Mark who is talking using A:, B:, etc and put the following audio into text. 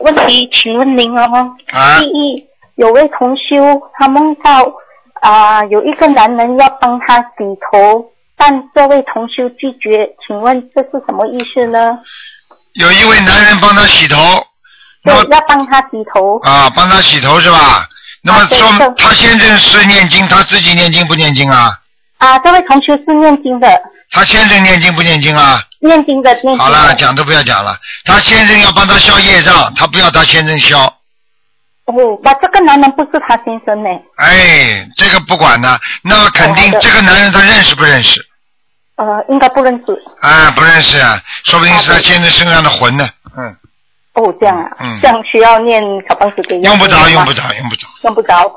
A: 问题，请问您哦。
B: 啊。
A: 第一，有位同修他梦到有一个男人要帮他洗头，但这位同修拒绝，请问这是什么意思呢？
B: 有一位男人帮他洗头。
A: 对，要帮他洗头。
B: 啊，帮他洗头是吧？那么说他先生是念经，他自己念经不念经啊？
A: 这位同修是念经的。
B: 他先生念经不念经啊？
A: 念经的，念经的。
B: 好了，讲都不要讲了。他先生要帮他消业障，他不要他先生消。
A: 这个男人不是他先生呢。
B: 哎，这个不管的，那么肯定这个男人他认识不认识？
A: 应该不认识。
B: 不认识啊，说不定是他先生身上的魂呢。
A: 这样啊。这样需要念小房子给。
B: 用不着。